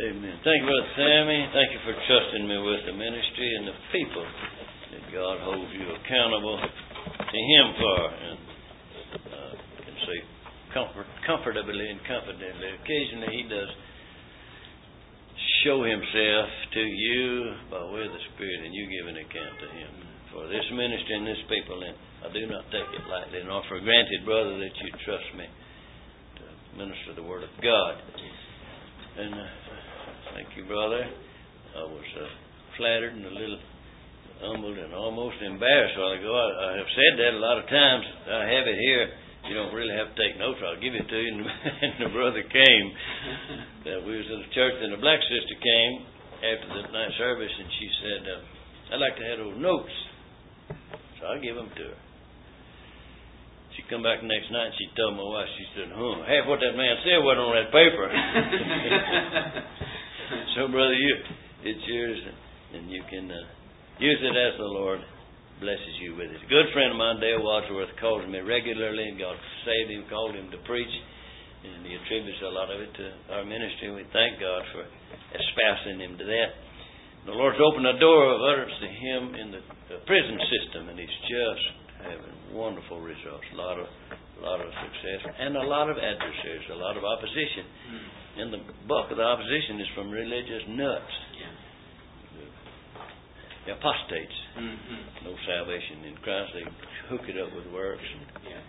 Amen. Thank you, Brother Sammy. Thank you for trusting me with the ministry and the people that God holds you accountable to Him for. And can say comfortably and confidently. Occasionally He does show Himself to you by way of the Spirit, and you give an account to Him for this ministry and this people. And I do not take it lightly, nor for granted, brother, that you trust me to minister the Word of God. And thank you, brother. I was flattered and a little humbled and almost embarrassed a while ago. I have said that a lot of times. I have it here. You don't really have to take notes. I'll give it to you. And the brother came. We was in the church, and the black sister came after the night service, and she said, I'd like to have those notes. So I give them to her. She come back the next night and she told my wife, she said, half what that man said wasn't on that paper. So, brother, it's yours, and you can use it as the Lord blesses you with it. A good friend of mine, Dale Wadsworth, calls me regularly, and God saved him, called him to preach, and he attributes a lot of it to our ministry. We thank God for espousing him to that. The Lord's opened a door of utterance to him in the prison system, and he's just having wonderful results. A lot of success, and a lot of adversaries, a lot of opposition. And the bulk of the opposition is from religious nuts. The apostates. No salvation in Christ. They hook it up with works and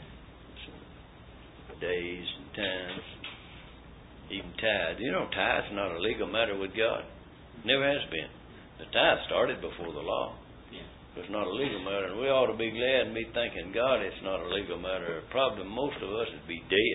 days and times, even tithe. You know, tithe's not a legal matter with God. Never has been. The tithe started before the law. It's not a legal matter, and we ought to be glad and be thanking God it's not a legal matter. The problem, most of us would be dead.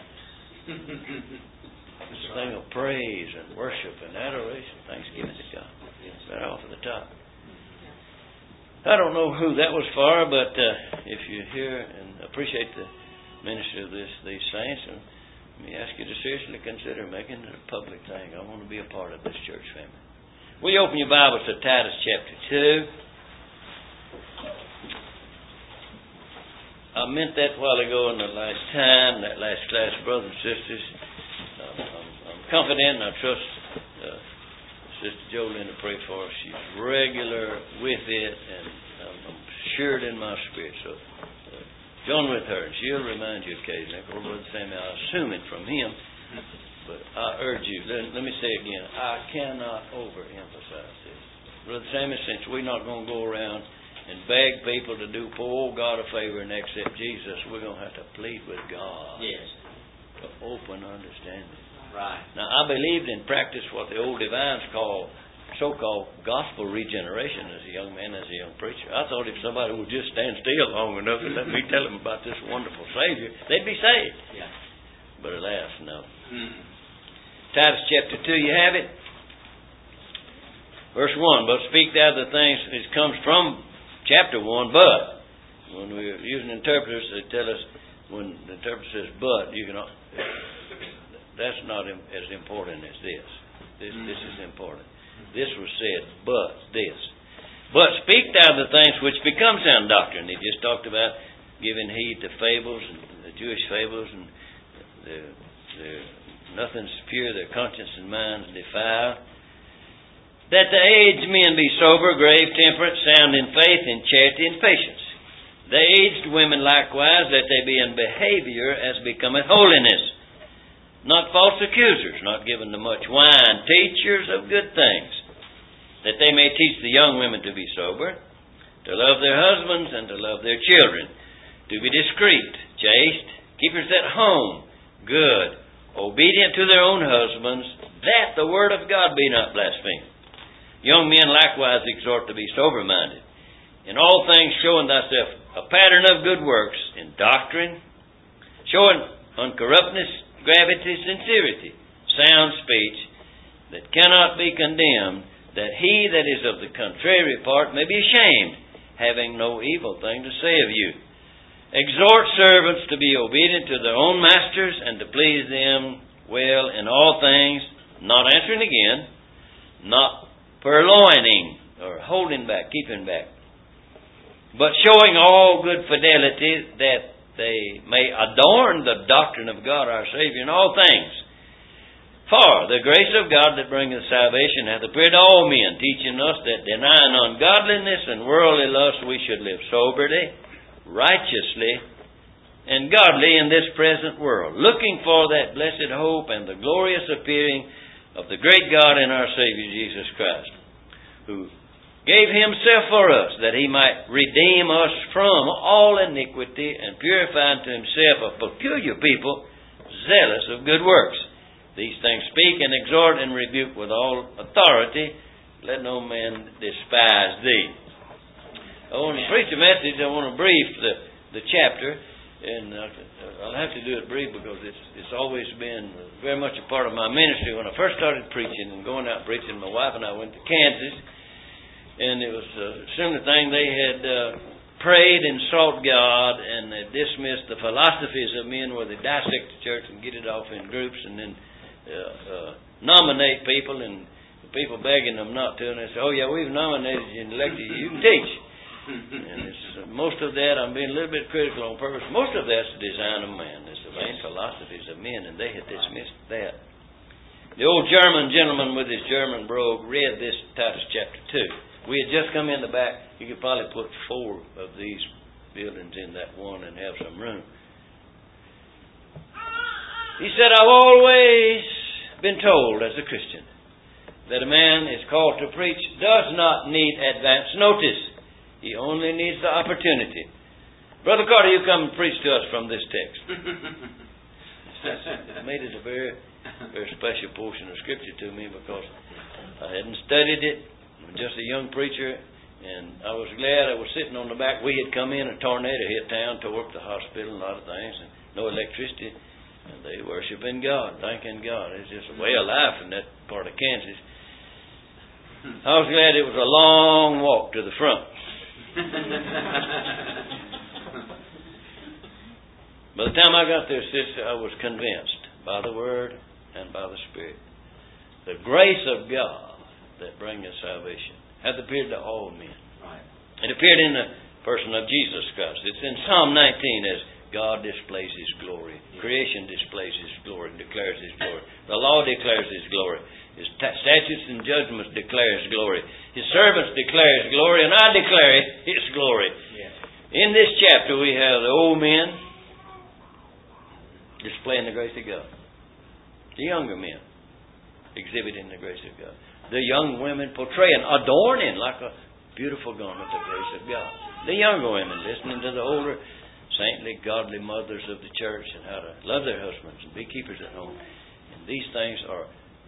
It's a thing of praise and worship and adoration, thanksgiving to God. Right off at the top. I don't know who that was for, but if you're here and appreciate the ministry of these saints, let me ask you to seriously consider making it a public thing. I want to be a part of this church family. Will you open your Bibles to Titus chapter 2? I meant that a while ago in the last time, that last class, brothers and sisters. I'm confident and I trust Sister Jolene to pray for us. She's regular with it, and I'm assured in my spirit. So join with her, and she'll remind you occasionally. Of course, Brother Sammy, I assume it from him, but I urge you. Let me say again, I cannot overemphasize this. Brother Sammy, since we're not going to go around and beg people to do poor old God a favor and accept Jesus, we're going to have to plead with God to open understanding. Right. Now, I believed in practice what the old divines call so-called gospel regeneration as a young man, as a young preacher. I thought if somebody would just stand still long enough and let me tell them about this wonderful Savior, they'd be saved. But alas, no. Titus chapter 2, you have it? Verse 1, but speak thou the things, it comes from chapter 1, but when we're using interpreters, they tell us when the interpreter says but, you can, that's not as important as this. This is important. This was said, but this. But speak thou the things which become sound doctrine. He just talked about giving heed to fables and the Jewish fables, and nothing's pure, their conscience and minds defiled. That the aged men be sober, grave, temperate, sound in faith, in charity, and patience. The aged women likewise, that they be in behavior as becometh holiness. Not false accusers, not given to much wine, teachers of good things. That they may teach the young women to be sober, to love their husbands, and to love their children. To be discreet, chaste, keepers at home, good, obedient to their own husbands, that the word of God be not blasphemed. Young men likewise exhort to be sober-minded. In all things showing thyself a pattern of good works, in doctrine, showing uncorruptness, gravity, sincerity, sound speech, that cannot be condemned, that he that is of the contrary part may be ashamed, having no evil thing to say of you. Exhort servants to be obedient to their own masters, and to please them well in all things, not answering again, not purloining, or holding back, keeping back, but showing all good fidelity, that they may adorn the doctrine of God our Savior in all things. For the grace of God that bringeth salvation hath appeared to all men, teaching us that denying ungodliness and worldly lust we should live soberly, righteously, and godly in this present world, looking for that blessed hope and the glorious appearing of the great God and our Savior Jesus Christ, who gave Himself for us, that He might redeem us from all iniquity and purify unto Himself a peculiar people, zealous of good works. These things speak and exhort and rebuke with all authority. Let no man despise thee. I want to preach a message. I want to brief the chapter. And I'll have to do it brief because it's always been very much a part of my ministry. When I first started preaching and going out preaching, my wife and I went to Kansas. And it was a similar thing. They had prayed and sought God and they dismissed the philosophies of men where they dissect the church and get it off in groups and then nominate people, and the people begging them not to, and they say, "Oh yeah, we've nominated you and elected you. You can teach." And it's, most of that, I'm being a little bit critical on purpose. Most of that's the design of man. It's the vain philosophies of men, and they had dismissed that. The old German gentleman with his German brogue read this Titus chapter 2. We had just come in the back. You could probably put 4 of these buildings in that one and have some room. He said, "I've always been told as a Christian that a man is called to preach does not need advance notice. He only needs the opportunity." Brother Carter, you come and preach to us from this text. It made it a very, very special portion of Scripture to me because I hadn't studied it. I'm just a young preacher, and I was glad I was sitting on the back. We had come in, a tornado hit town, tore up the hospital, a lot of things, and no electricity. And they worshiping God, thanking God. It's just a way of life in that part of Kansas. I was glad it was a long walk to the front. By the time I got there, sister, I was convinced by the Word and by the Spirit. The grace of God that bringeth salvation hath appeared to all men. Right. It appeared in the person of Jesus Christ. It's in Psalm 19 as God displays His glory. Creation displays His glory, declares His glory. The law declares His glory. His statutes and judgments declare His glory. His servants declare His glory, and I declare His glory. Yes. In this chapter we have the old men displaying the grace of God. The younger men exhibiting the grace of God. The young women portraying, adorning like a beautiful garment the grace of God. The younger women listening to the older saintly, godly mothers of the church and how to love their husbands and be keepers at home. And these things are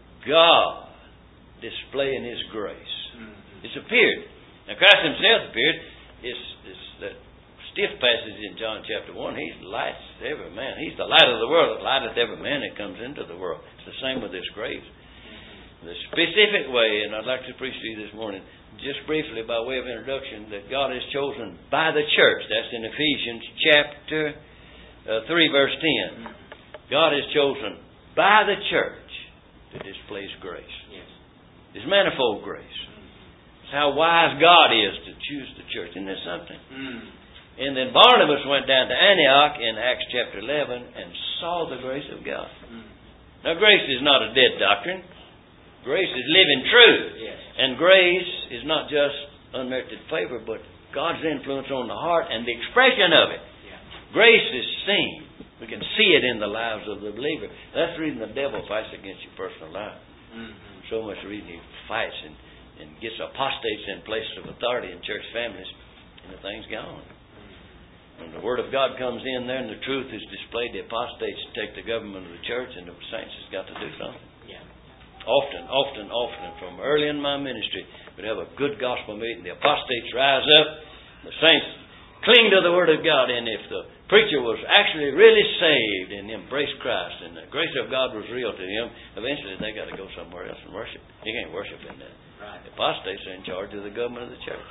God displaying His grace. It's appeared. Now Christ Himself appeared. It's that stiff passage in John chapter 1. He's light to every man. He's the light of the world that lighteth every man that comes into the world. It's the same with this grace. The specific way, and I'd like to preach to you this morning, just briefly by way of introduction, that God has chosen by the church. That's in Ephesians chapter 3 verse 10. God has chosen by the church to display His grace. Yes. His manifold grace. It's how wise God is to choose the church. Isn't that something? And then Barnabas went down to Antioch in Acts chapter 11 and saw the grace of God. Now grace is not a dead doctrine. Grace is living truth. Yes. And grace is not just unmerited favor, but God's influence on the heart and the expression of it. Yeah. Grace is seen. We can see it in the lives of the believer. That's the reason the devil fights against your personal life. So much reason he fights and gets apostates in places of authority in church families, and the thing's gone. When the Word of God comes in there and the truth is displayed, the apostates take the government of the church, and the saints has got to do something. Yeah. Often, from early in my ministry, we'd have a good gospel meeting. The apostates rise up, the saints cling to the Word of God, and if the preacher was actually really saved and embraced Christ, and the grace of God was real to him, eventually they got to go somewhere else and worship. You can't worship in that. Right. The apostates are in charge of the government of the church.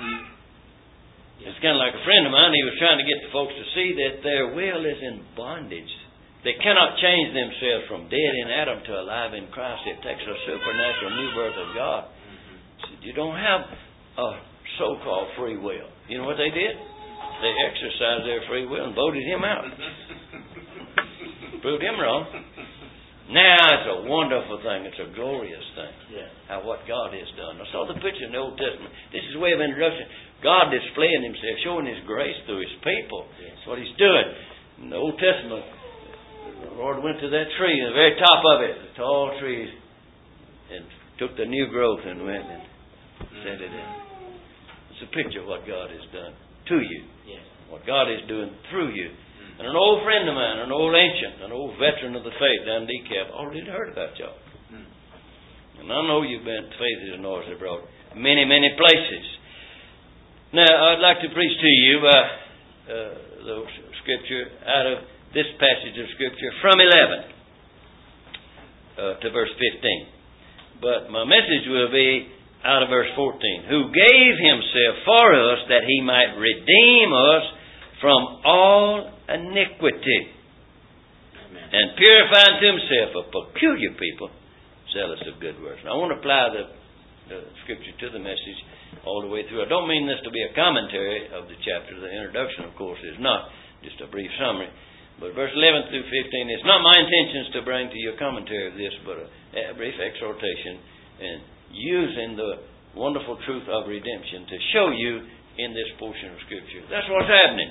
It's kind of like a friend of mine. He was trying to get the folks to see that their will is in bondage. They cannot change themselves from dead in Adam to alive in Christ. It takes a supernatural new birth of God. You don't have a so-called free will. You know what they did? They exercised their free will and voted him out. Proved him wrong. Now it's a wonderful thing. It's a glorious thing. Yeah. How what God has done. I saw the picture in the Old Testament. This is way of introduction. God displaying Himself, showing His grace through His people. Yes. That's what He's doing. In the Old Testament, the Lord went to that tree, the very top of it, the tall tree, and took the new growth and went and set it in. It's a picture of what God has done to you. Yes. What God is doing through you. And an old friend of mine, an old ancient, an old veteran of the faith down in DeKalb, already heard about y'all. And I know you've been faith is noisy abroad. Many, many places. Now, I'd like to preach to you the scripture out of this passage of scripture from 11 to verse 15. But my message will be out of verse 14. Who gave Himself for us that He might redeem us from all iniquity. Amen. And purify unto Himself a peculiar people, zealous of good works. Now, I want to apply the scripture to the message all the way through. I don't mean this to be a commentary of the chapter. The introduction, of course, is not. Just a brief summary. But verse 11 through 15, it's not my intentions to bring to you a commentary of this, but a brief exhortation and using the wonderful truth of redemption to show you in this portion of Scripture. That's what's happening.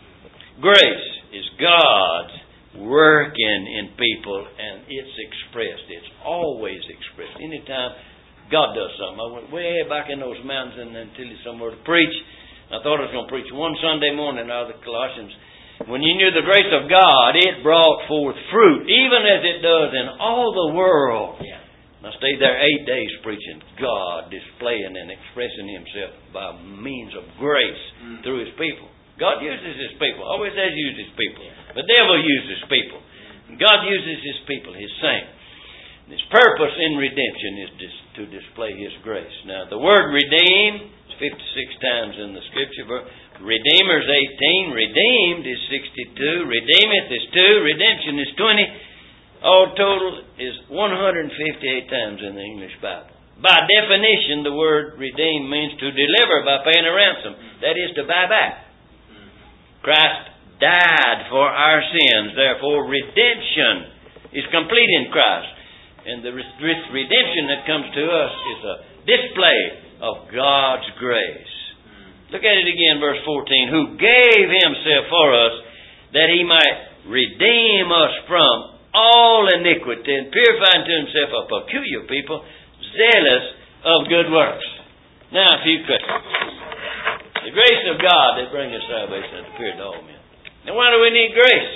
Grace is God's working in people, and it's expressed. It's always expressed. Anytime God does something. I went way back in those mountains and until He's somewhere to preach. I thought I was going to preach one Sunday morning out of the Colossians. When you knew the grace of God, it brought forth fruit, even as it does in all the world. Yeah. I stayed there 8 days preaching God, displaying and expressing Himself by means of grace through His people. God uses His people, always has used His people. The devil uses people. God uses His people, His saints. His purpose in redemption is to display His grace. Now, the word redeem is 56 times in the Scripture. Redeemer is 18. Redeemed is 62. Redeemeth is 2. Redemption is 20. All total is 158 times in the English Bible. By definition, the word redeem means to deliver by paying a ransom. That is to buy back. Christ died for our sins. Therefore, redemption is complete in Christ. And the redemption that comes to us is a display of God's grace. Look at it again, verse 14. Who gave Himself for us that He might redeem us from all iniquity and purify unto Himself a peculiar people, zealous of good works. Now, a few questions. The grace of God that brings us salvation hath appeared to all men. Now, why do we need grace?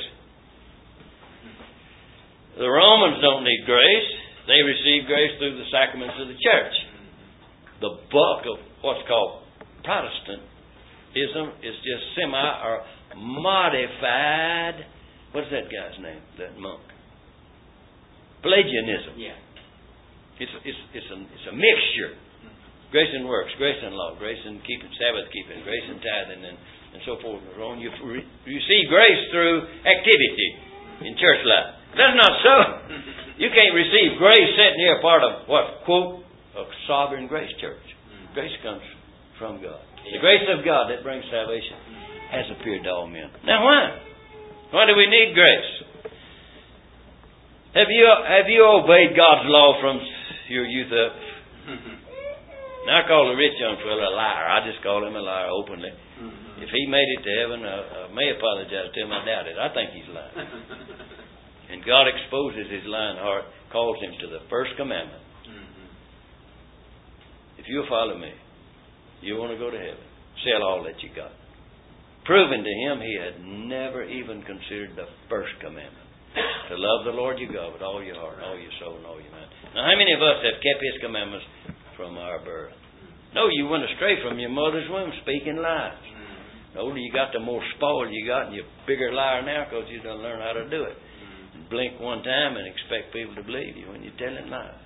The Romans don't need grace. They receive grace through the sacraments of the church. The bulk of what's called Protestantism is just or modified. What's that guy's name? That monk. Pelagianism. Yeah. It's a mixture. Grace and works, grace and law, grace and keeping Sabbath keeping, grace and tithing, and so forth and so on. You receive grace through activity in church life. That's not so. You can't receive grace sitting here part of what? Quote, a sovereign grace church. Grace comes from God. The grace of God that brings salvation has appeared to all men. Now why? Why do we need grace? Have you obeyed God's law from your youth up? Now I call the rich young fellow a liar. I just call him a liar openly. If he made it to heaven, I may apologize to him. I doubt it. I think he's lying. And God exposes his lying heart, calls him to the first commandment. If you'll follow me, you want to go to heaven. Sell all that you got. Proving to him he had never even considered the first commandment. To love the Lord your God with all your heart, all your soul, and all your mind. Now, how many of us have kept His commandments from our birth? No, you went astray from your mother's womb speaking lies. The older you got, the more spoiled you got, and you're a bigger liar now because you done learn how to do it. And blink one time and expect people to believe you when you're telling lies.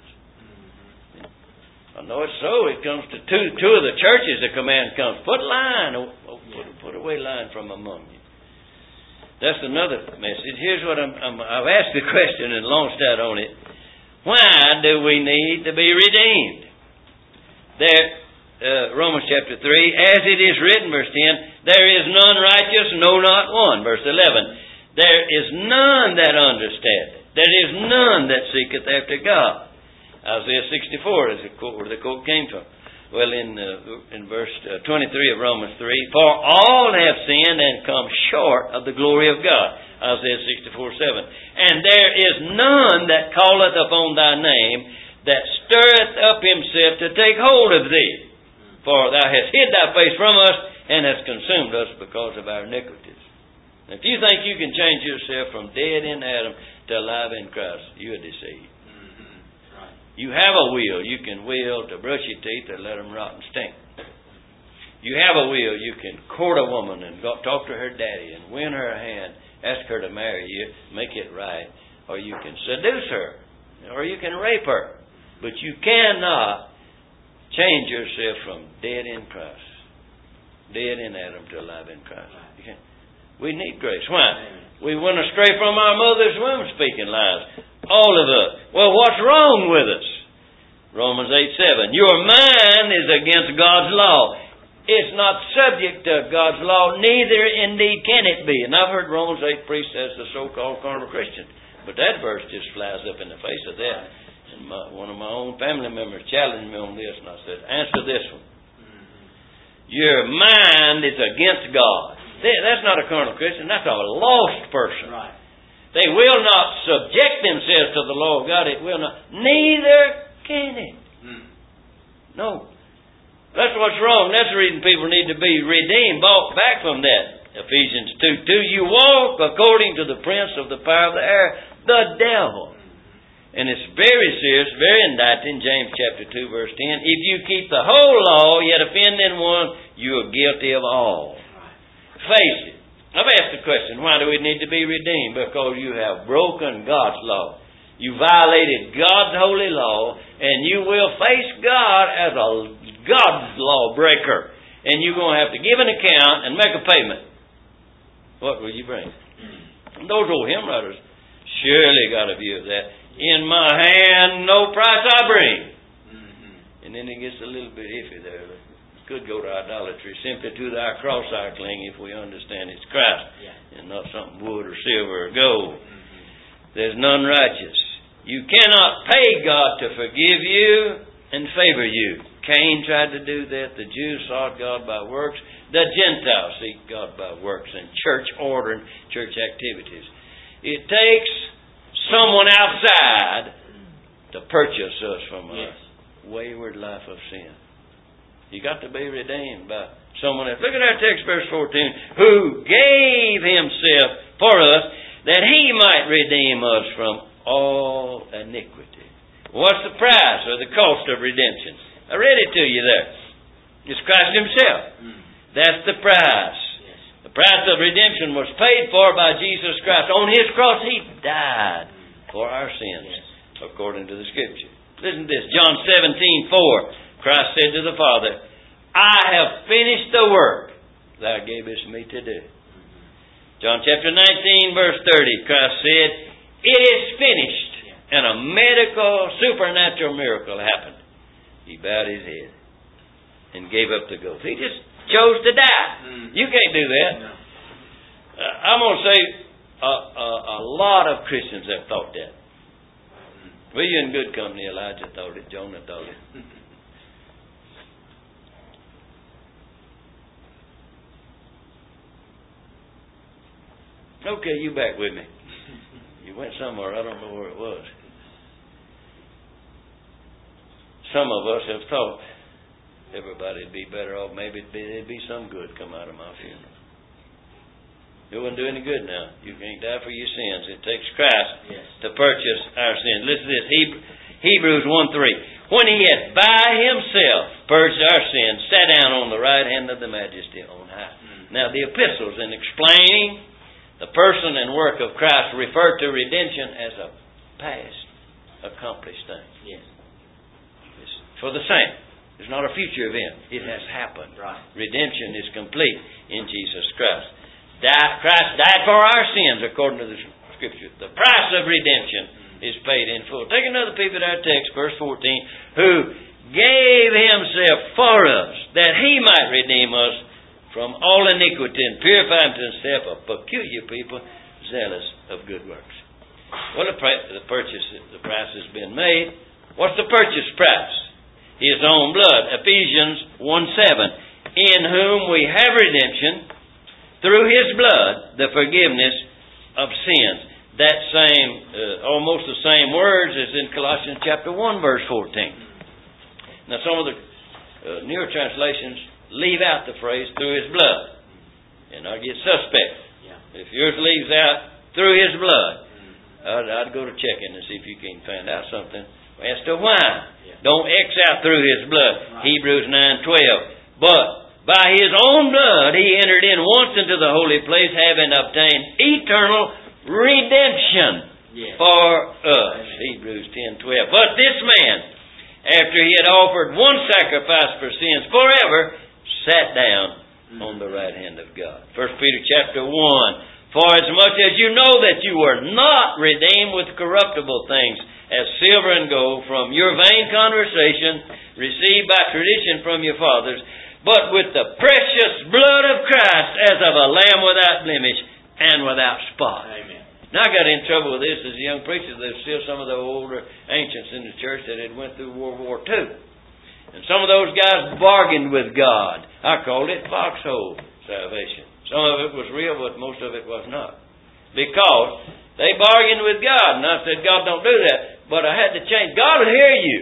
I know it's so. It comes to two of the churches, the command comes. Put put away lying from among you. That's another message. Here's what I've asked the question and launched out on it. Why do we need to be redeemed? There, Romans chapter 3, as it is written, verse 10, there is none righteous, no, not one. Verse 11, there is none that understandeth. There is none that seeketh after God. Isaiah 64 is where the quote came from. Well, in verse 23 of Romans 3, for all have sinned and come short of the glory of God. Isaiah 64:7. And there is none that calleth upon thy name, that stirreth up himself to take hold of thee. For thou hast hid thy face from us, and hast consumed us because of our iniquities. Now, if you think you can change yourself from dead in Adam to alive in Christ, you are deceived. You have a will. You can will to brush your teeth or let them rot and stink. You have a will. You can court a woman and go talk to her daddy and win her hand, ask her to marry you, make it right. Or you can seduce her. Or you can rape her. But you cannot change yourself from dead in Christ, dead in Adam to alive in Christ. You can't. We need grace. Why? We went astray from our mother's womb speaking lies. All of us. Well, what's wrong with us? Romans 8:7. Your mind is against God's law. It's not subject to God's law, neither indeed can it be. And I've heard Romans 8 preached as the so-called carnal Christian. But that verse just flies up in the face of that. And one of my own family members challenged me on this, and I said, answer this one. Your mind is against God. That's not a carnal Christian. That's a lost person. Right. They will not subject themselves to the law of God. It will not. Neither can it. No. That's what's wrong. That's the reason people need to be redeemed, bought back from that. Ephesians 2:2. You walk according to the prince of the power of the air, the devil. And it's very serious, very indicting. James chapter 2, verse 10. If you keep the whole law, yet offend in one, you are guilty of all. Face it. I've asked the question, why do we need to be redeemed? Because you have broken God's law. You violated God's holy law, and you will face God as a God's law breaker. And you're going to have to give an account and make a payment. What will you bring? Those old hymn writers surely got a view of that. In my hand, no price I bring. And then it gets a little bit iffy there. Could go to idolatry. Simply to thy cross I cling, if we understand it's Christ, and not something wood or silver or gold. There's none righteous. You cannot pay God to forgive you and favor you. Cain tried to do that. The Jews sought God by works. The Gentiles seek God by works and church order and church activities. It takes someone outside to purchase us from a wayward life of sin. You got to be redeemed by someone else. Look at our text, verse 14. Who gave himself for us that he might redeem us from all iniquity. What's the price or the cost of redemption? I read it to you there. It's Christ himself. That's the price. The price of redemption was paid for by Jesus Christ. On his cross, he died for our sins, according to the Scripture. Listen to this. John 17:4. Christ said to the Father, I have finished the work thou gavest me to do. John chapter 19, verse 30, Christ said, it is finished. And a medical, supernatural miracle happened. He bowed his head and gave up the ghost. He just chose to die. You can't do that. I'm going to say a lot of Christians have thought that. Well, you're in good company. Elijah thought it. Jonah thought it. Okay, you back with me. You went somewhere, I don't know where it was. Some of us have thought everybody'd be better off. Maybe there'd be some good come out of my funeral. It wouldn't do any good now. You can't die for your sins. It takes Christ to purchase our sins. Listen to this. Hebrews 1:3. When he had by himself purged our sins, sat down on the right hand of the Majesty on high. Now the epistles in explaining the person and work of Christ refer to redemption as a past accomplished thing. It's for the saint. It's not a future event. It has happened. Redemption is complete in Jesus Christ. Christ died for our sins according to the Scripture. The price of redemption is paid in full. Take another peep at our text, verse 14. Who gave himself for us that he might redeem us from all iniquity and purify unto himself a peculiar people zealous of good works. Well, the price has been made. What's the purchase price? His own blood. Ephesians 1:7. In whom we have redemption through His blood, the forgiveness of sins. That same, almost the same words as in Colossians chapter 1, verse 14. Now, some of the newer translations leave out the phrase "through His blood," and I get suspect. Yeah. If yours leaves out "through His blood," I'd go to checking and see if you can find out something as to why. Yeah. Don't X out "through His blood." Right. Hebrews 9:12. But by His own blood He entered in once into the holy place, having obtained eternal redemption for us. Amen. Hebrews 10:12. But this man, after he had offered one sacrifice for sins forever, sat down on the right hand of God. 1 Peter chapter 1. For as much as you know that you were not redeemed with corruptible things, as silver and gold, from your vain conversation received by tradition from your fathers, but with the precious blood of Christ, as of a lamb without blemish and without spot. Amen. Now, I got in trouble with this as a young preacher. There's still some of the older ancients in the church that had went through World War II. And some of those guys bargained with God. I called it foxhole salvation. Some of it was real, but most of it was not. Because they bargained with God. And I said, God, don't do that. But I had to change. God will hear you.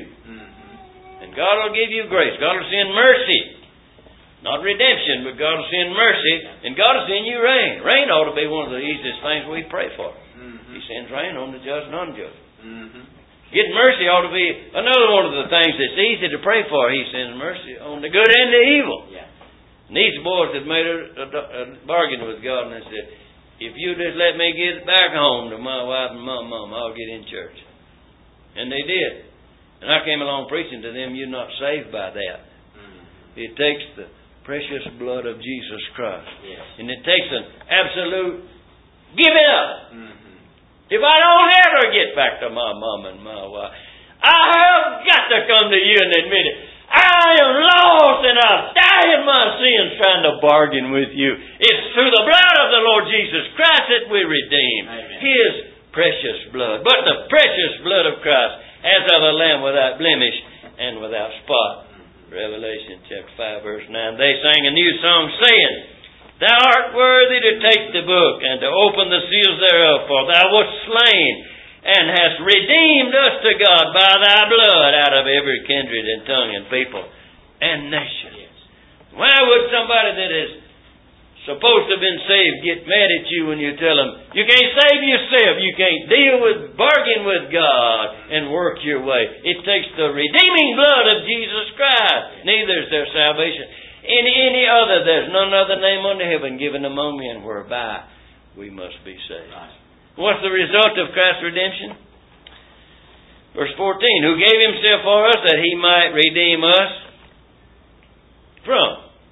And God will give you grace. God will send mercy. Not redemption, but God will send mercy, and God will send you rain. Rain ought to be one of the easiest things we pray for. Mm-hmm. He sends rain on the just and unjust. Mm-hmm. Getting mercy ought to be another one of the things that's easy to pray for. He sends mercy on the good and the evil. Yeah. And these boys had made a bargain with God, and they said, if you just let me get back home to my wife and my mom, I'll get in church. And they did. And I came along preaching to them, you're not saved by that. Mm-hmm. It takes the precious blood of Jesus Christ. Yes. And it takes an absolute give it up. Mm-hmm. If I don't ever get back to my mom and my wife, I have got to come to you and admit it. I am lost and I've died in my sins trying to bargain with you. It's through the blood of the Lord Jesus Christ that we redeem. Amen. His precious blood. But the precious blood of Christ, as of a lamb without blemish and without spot. Revelation chapter 5 verse 9. They sang a new song saying, Thou art worthy to take the book and to open the seals thereof, for Thou wast slain and hast redeemed us to God by Thy blood out of every kindred and tongue and people and nation. Yes. Why would somebody that is supposed to have been saved get mad at you when you tell them, you can't save yourself, you can't bargain with God and work your way. It takes the redeeming blood of Jesus Christ. Neither is there salvation in any other. There's none other name under heaven given among men whereby we must be saved. What's the result of Christ's redemption? Verse 14, who gave Himself for us that He might redeem us from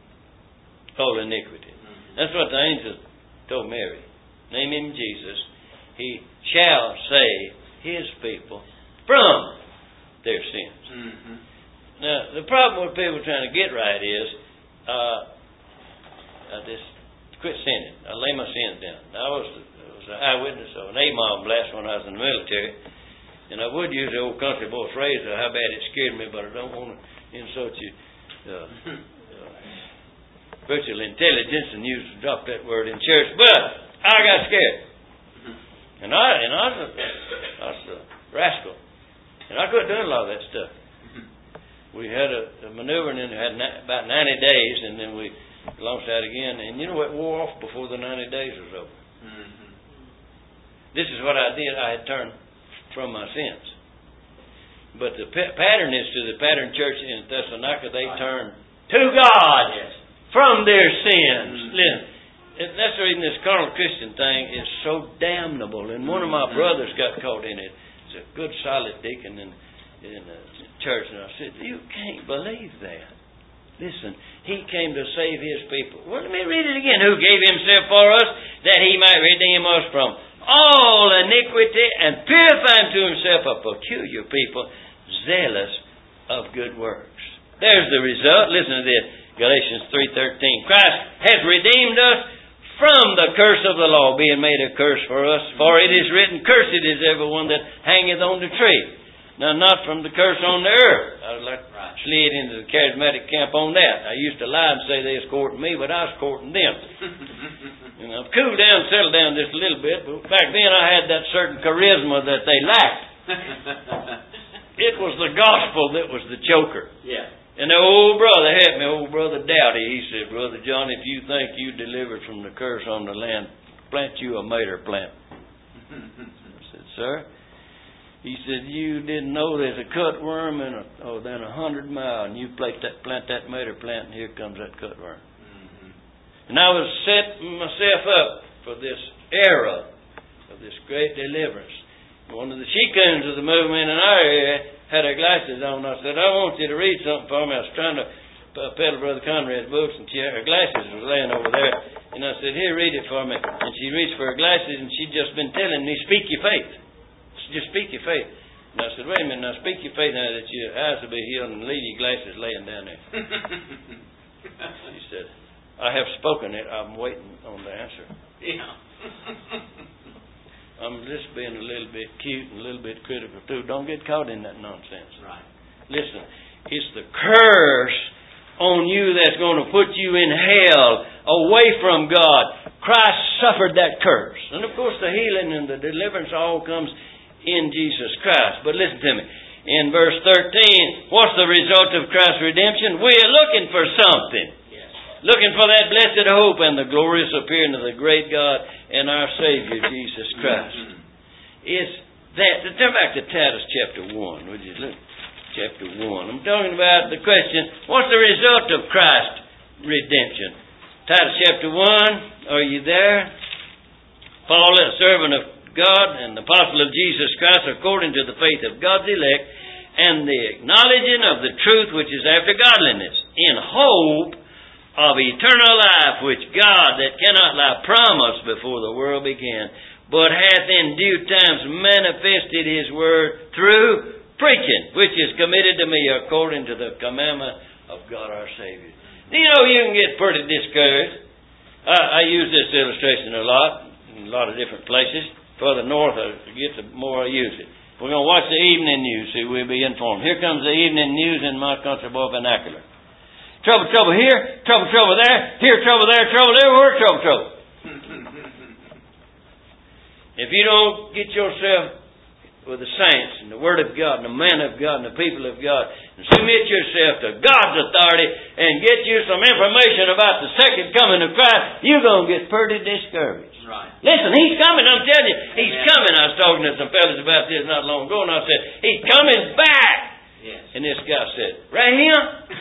all iniquity. That's what the angel told Mary. Name Him Jesus. He shall save His people from their sins. Mm-hmm. Now, the problem with people trying to get right is, I just quit sinning. I lay my sins down. I was an eyewitness of an A-bomb blast when I was in the military. And I would use the old country boy phrase of how bad it scared me, but I don't want to insult you. Virtual intelligence and drop that word in church, but I got scared, and I was a rascal, and I quit doing a lot of that stuff. We had a maneuver, and then had about 90 days, and then we launched out again, and you know what, wore off before the 90 days was over. Mm-hmm. This is what I did. I had turned from my sins, but the pattern is to the pattern church in Thessalonica. They turned to God. Yes. From their sins. Mm-hmm. Listen, that's the reason this carnal Christian thing is so damnable. And one of my brothers got caught in it. He's a good, solid deacon in the church. And I said, you can't believe that. Listen, He came to save His people. Well, let me read it again. Who gave Himself for us that He might redeem us from all iniquity and purify unto Himself a peculiar people, zealous of good works. There's the result. Listen to this. Galatians 3:13. Christ has redeemed us from the curse of the law, being made a curse for us. For it is written, Cursed is everyone that hangeth on the tree. Now, not from the curse on the earth. I was like slid into the charismatic camp on that. I used to lie and say they was courting me, but I was courting them. And I've cooled down, settled down just a little bit, but back then I had that certain charisma that they lacked. It was the gospel that was the choker. Yeah. And the old brother had me, old brother Dowdy. He said, Brother John, if you think you delivered from the curse on the land, plant you a mater plant. I said, Sir? He said, you didn't know there's a cutworm in than 100 miles, and you plant that mater plant, and here comes that cutworm. And I was setting myself up for this era of this great deliverance. One of the she-coons of the movement in our area had her glasses on. I said, I want you to read something for me. I was trying to peddle Brother Conrad's books, and her glasses was laying over there. And I said, here, read it for me. And she reached for her glasses, and she'd just been telling me, speak your faith. Just speak your faith. And I said, wait a minute, now speak your faith now that your eyes will be healed, and leave your glasses laying down there. She said, I have spoken it. I'm waiting on the answer. Yeah. I'm just being a little bit cute and a little bit critical too. Don't get caught in that nonsense. Right. Listen, it's the curse on you that's going to put you in hell, away from God. Christ suffered that curse. And of course the healing and the deliverance all comes in Jesus Christ. But listen to me. In verse 13, what's the result of Christ's redemption? We're looking for something. Looking for that blessed hope and the glorious appearing of the great God and our Savior, Jesus Christ. Is that, turn back to Titus chapter 1, would you look? Chapter 1. I'm talking about the question, what's the result of Christ's redemption? Titus chapter 1, are you there? Paul, a servant of God and the apostle of Jesus Christ, according to the faith of God's elect, and the acknowledging of the truth which is after godliness, in hope of eternal life, which God that cannot lie promised before the world began, but hath in due times manifested His word through preaching, which is committed to me according to the commandment of God our Savior. You know, you can get pretty discouraged. I use this illustration a lot of different places. Further north I get, the more I use it. We're going to watch the evening news, so we'll be informed. Here comes the evening news in my country boy vernacular. Trouble, trouble here, trouble, trouble there, here, trouble there, trouble everywhere, trouble, trouble. If you don't get yourself with the saints and the Word of God and the man of God and the people of God and submit yourself to God's authority and get you some information about the second coming of Christ, you're going to get pretty discouraged. Right. Listen, He's coming, I'm telling you. He's coming. I was talking to some fellas about this not long ago, and I said, He's coming back. Yes. And this guy said, right here?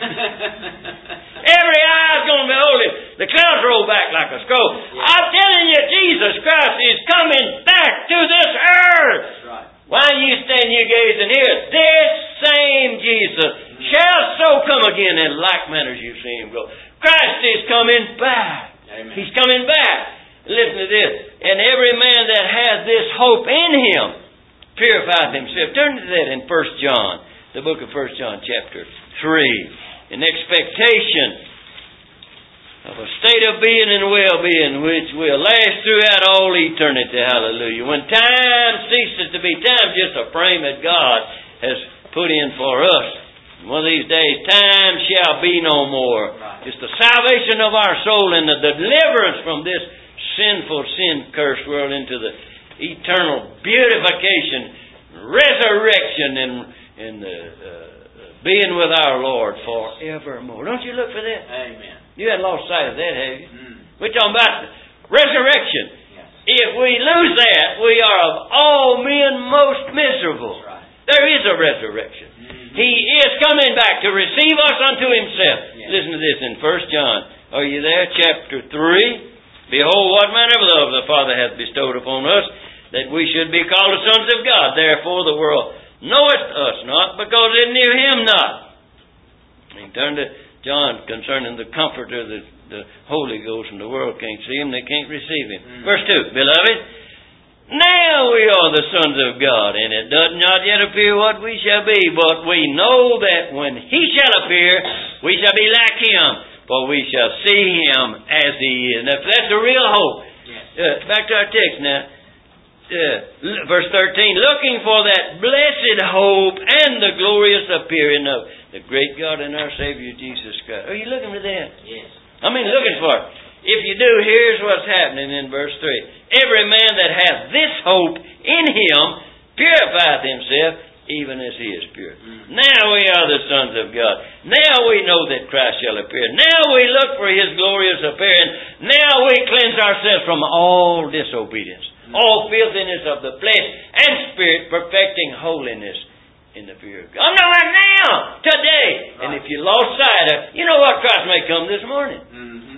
Every eye's going to behold Him. The clouds roll back like a scroll. Yes. I'm telling you, Jesus Christ is coming back to this earth. That's right. Why you stand here gazing here? This same Jesus shall so come again in like manner as you see Him go. Christ is coming back. Amen. He's coming back. Listen to this. And every man that has this hope in Him purifies himself. Turn to that in 1 John. The book of 1 John chapter 3. In expectation of a state of being and well-being which will last throughout all eternity. Hallelujah. When time ceases to be time, just a frame that God has put in for us. One of these days, time shall be no more. It's the salvation of our soul and the deliverance from this sinful, sin-cursed world into the eternal beautification, resurrection, and being with our Lord forevermore. Don't you look for that? Amen. You hadn't lost sight of that, have you? We're talking about resurrection. Yes. If we lose that, we are of all men most miserable. Right. There is a resurrection. He is coming back to receive us unto Himself. Yes. Listen to this in 1 John. Are you there? Chapter 3. Behold, what manner of love the Father hath bestowed upon us, that we should be called the sons of God. Therefore the world knoweth us not, because it knew Him not. And turn to John concerning the Comforter, the Holy Ghost, and the world can't see Him, they can't receive Him. Verse 2, Beloved, now we are the sons of God, and it doth not yet appear what we shall be, but we know that when He shall appear, we shall be like Him, for we shall see Him as He is. Now, that's a real hope. Yes. Back to our text now. Verse 13, looking for that blessed hope and the glorious appearing of the great God and our Savior Jesus Christ. Are you looking for that? Yes. I mean, looking for it. If you do, here's what's happening in verse 3. Every man that hath this hope in Him purifieth himself, even as He is pure. Now we are the sons of God. Now we know that Christ shall appear. Now we look for His glorious appearing. Now we cleanse ourselves from all disobedience, all filthiness of the flesh and spirit, perfecting holiness in the fear of God. I'm not right now, today. Right. And if you lost sight of, you know what, Christ may come this morning. Mm-hmm.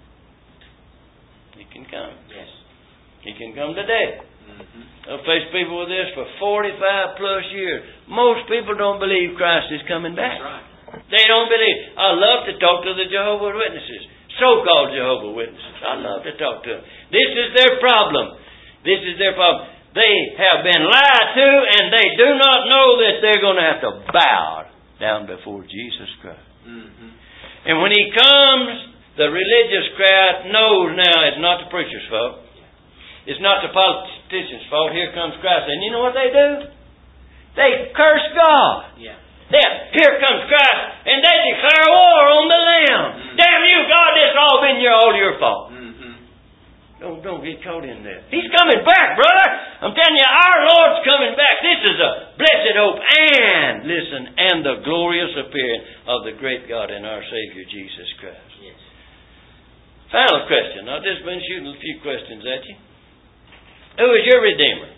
He can come. Yes. He can come today. Mm-hmm. I've faced people with this for 45 plus years. Most people don't believe Christ is coming back. That's right. They don't believe. I love to talk to the Jehovah's Witnesses, so-called Jehovah's Witnesses. I love to talk to them. This is their problem. This is their problem. They have been lied to, and they do not know that they're going to have to bow down before Jesus Christ. Mm-hmm. And when He comes, the religious crowd knows now it's not the preacher's fault. It's not the politician's fault. Here comes Christ. And you know what they do? They curse God. Yeah. Here comes Christ, and they declare war on the Lamb. Mm-hmm. Damn you, God, it's all been all your fault. Mm-hmm. Don't get caught in there. He's coming back, brother. I'm telling you, our Lord's coming back. This is a blessed hope and the glorious appearing of the great God and our Savior Jesus Christ. Yes. Final question. I've just been shooting a few questions at you. Who is your Redeemer?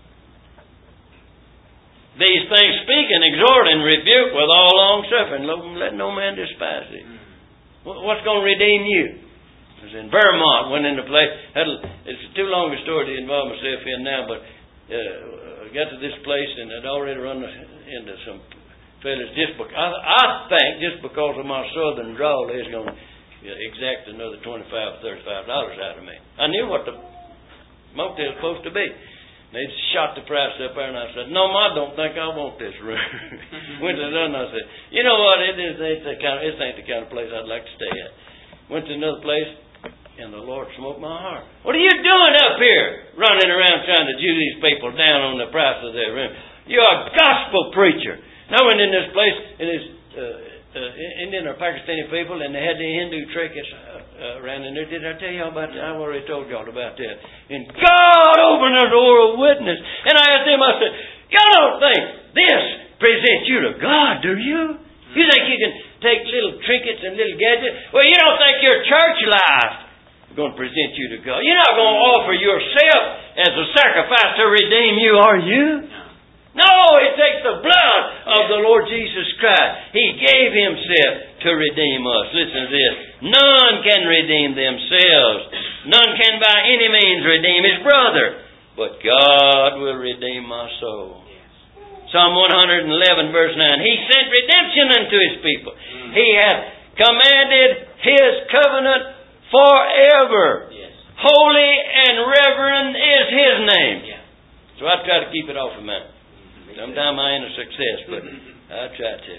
These things speak and exhort and rebuke with all long suffering. Let no man despise thee. What's going to redeem you? I was in Vermont, went into place. It's too long a story to involve myself in now, but I got to this place and I'd already run into some fellas. I think just because of my southern drawl, they're going to exact another $25 or $35 out of me. I knew what the motel's supposed to be. They shot the price up there, and I said, "No, I don't think I want this room." Went to another, and I said, "You know what? This ain't the kind of place I'd like to stay at." Went to another place, and the Lord smote my heart. What are you doing up here, running around trying to Jew these people down on the price of their room? You're a gospel preacher. And I went in this place, and it's Indian or Pakistani people, and they had the Hindu trinkets around in there. Did I tell y'all about that? I already told y'all about that. And God opened the door of witness. And I asked them, I said, y'all don't think this presents you to God, do you? You think you can take little trinkets and little gadgets? Well, you don't think your church life is going to present you to God. You're not going to offer yourself as a sacrifice to redeem you, are you? No, it takes the blood of the Lord Jesus Christ. He gave Himself to redeem us. Listen to this. None can redeem themselves. None can by any means redeem his brother. But God will redeem my soul. Psalm 111 verse 9. He sent redemption unto His people. He hath commanded His covenant forever. Holy and reverend is His name. So I try to keep it off of mine. Sometimes I ain't a success, but I try to.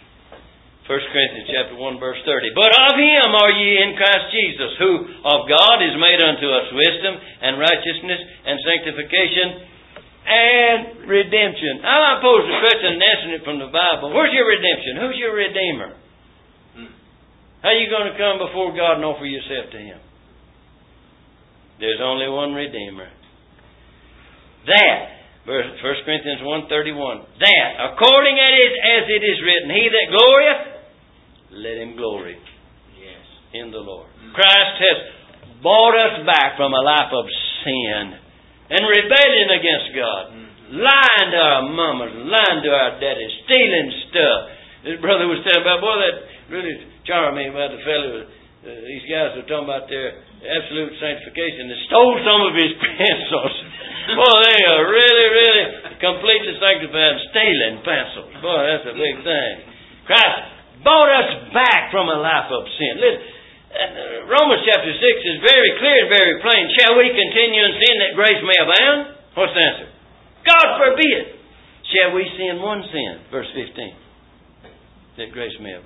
1 Corinthians chapter 1 verse 30. But of Him are ye in Christ Jesus, who of God is made unto us wisdom and righteousness and sanctification and redemption. I pose the question and answer it from the Bible. Where's your redemption? Who's your Redeemer? How are you going to come before God and offer yourself to Him? There's only one Redeemer. That 1 Corinthians 1:31. That, according as it is written, He that glorieth, let him glory in the Lord. Christ has bought us back from a life of sin and rebellion against God. Lying to our mamas, lying to our daddies, stealing stuff. This brother was telling about, boy, that really charmed me about the fellow. These guys were talking about their absolute sanctification. They stole some of his pencils. Boy, they are really, really completely sanctified, stealing pencils. Boy, that's a big thing. Christ bought us back from a life of sin. Listen, Romans chapter 6 is very clear and very plain. Shall we continue in sin that grace may abound? What's the answer? God forbid. Shall we sin one sin? Verse 15. That grace may abound.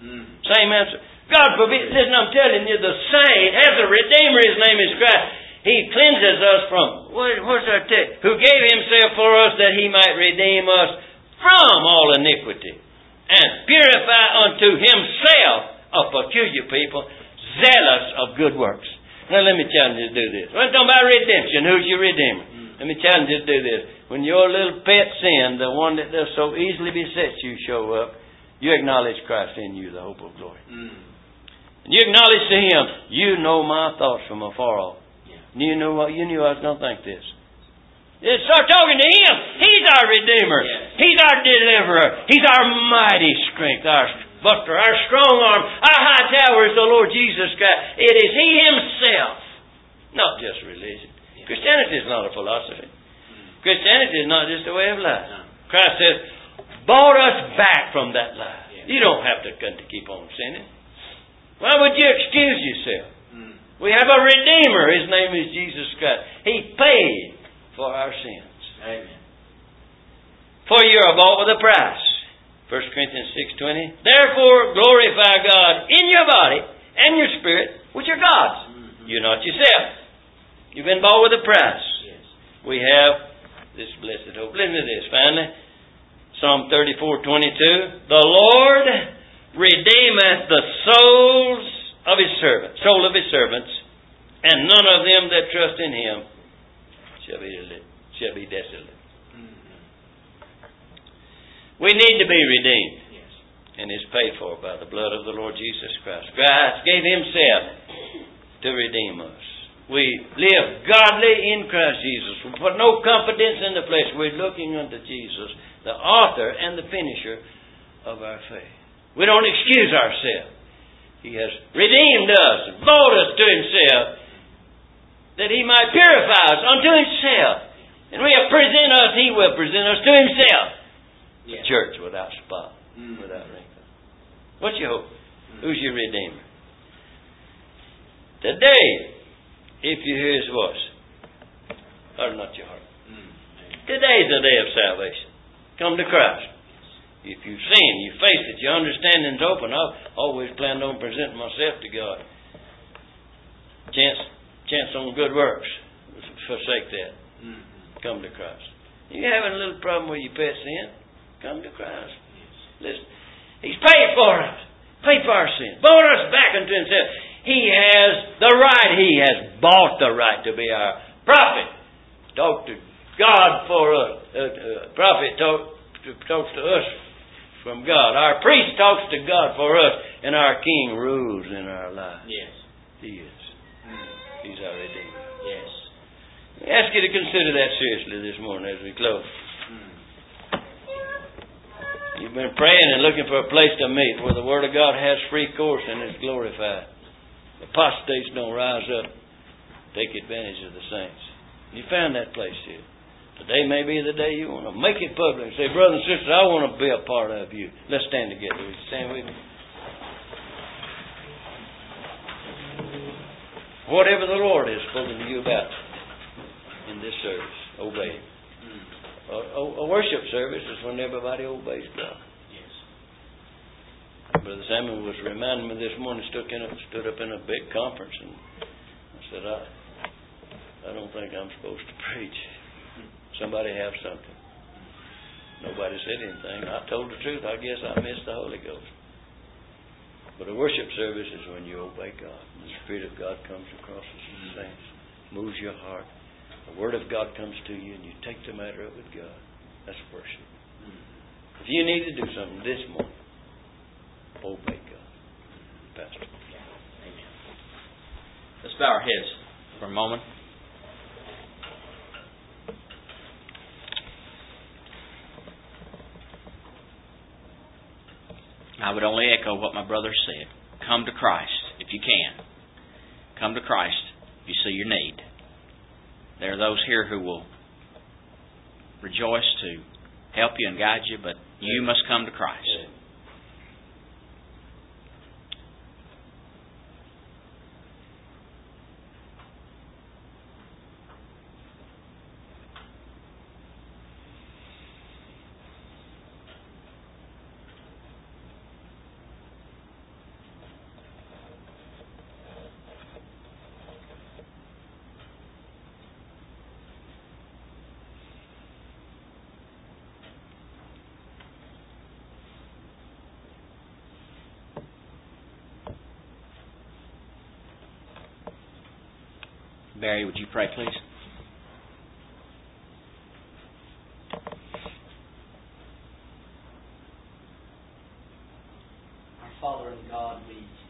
Same answer. God forbid. Listen, I'm telling you, the saint has a Redeemer. His name is Christ. He cleanses us from, what's our text? Who gave Himself for us that He might redeem us from all iniquity and purify unto Himself a peculiar people, zealous of good works. Now let me challenge you to do this. We're talking about redemption. Who's your Redeemer? Let me challenge you to do this. When your little pet sin, the one that does so easily beset you, show up, you acknowledge Christ in you, the hope of glory. And you acknowledge to Him, you know my thoughts from afar off. You knew I was going to think this. You start talking to Him. He's our Redeemer. He's our deliverer. He's our mighty strength, our buckler, our strong arm, our high tower is the Lord Jesus Christ. It is He Himself, not just religion. Christianity is not a philosophy. Christianity is not just a way of life. Christ says, bought us back from that life. You don't have to keep on sinning. Why would you excuse yourself? We have a Redeemer. His name is Jesus Christ. He paid for our sins. Amen. For you are bought with a price. 1 Corinthians 6:20. Therefore glorify God in your body and your spirit, which are God's. You're not yourself. You've been bought with a price. Yes. We have this blessed hope. Listen to this finally. Psalm 34:22. The Lord redeemeth the soul of His servants, and none of them that trust in Him shall be desolate. We need to be redeemed. Yes. And it's paid for by the blood of the Lord Jesus Christ. Christ gave Himself to redeem us. We live godly in Christ Jesus. We put no confidence in the flesh. We're looking unto Jesus, the author and the finisher of our faith. We don't excuse ourselves. He has redeemed us, bought us to Himself, that He might purify us unto Himself. And He will present us to Himself. The church without spot, without wrinkle. What's your hope? Who's your Redeemer? Today, if you hear His voice, harden not your heart. Today's the day of salvation. Come to Christ. If you sin, you face it, your understanding's open. I've always planned on presenting myself to God. Chance on good works. Forsake that. Come to Christ. You having a little problem with your pet sin? Come to Christ. Listen, He's paid for us. Paid for our sin. Bought us back unto Himself. He has the right. He has bought the right to be our prophet. Talk to God for us. Prophet talks to us from God. Our priest talks to God for us. And our King rules in our lives. Yes. He is. He's our Redeemer. Yes. I ask you to consider that seriously this morning as we close. You've been praying and looking for a place to meet where the Word of God has free course and is glorified. Apostates don't rise up, take advantage of the saints. You found that place here. Today may be the day you want to make it public and say, brothers and sisters, I want to be a part of you. Let's stand together. Will you stand with me? Whatever the Lord has spoken to you about in this service, obey Him. A worship service is when everybody obeys God. Yes. Brother Samuel was reminding me this morning, stood up in a big conference, and I said, I don't think I'm supposed to preach. Somebody have something. Nobody said anything. I told the truth. I guess I missed the Holy Ghost. But a worship service is when you obey God. The Spirit of God comes across us as saints, moves your heart. The Word of God comes to you and you take the matter up with God. That's worship. If you need to do something this morning, obey God. Pastor. Amen. Let's bow our heads for a moment. I would only echo what my brother said. Come to Christ if you can. Come to Christ if you see your need. There are those here who will rejoice to help you and guide you, but you must come to Christ. Barry, would you pray, please? Our Father and God, we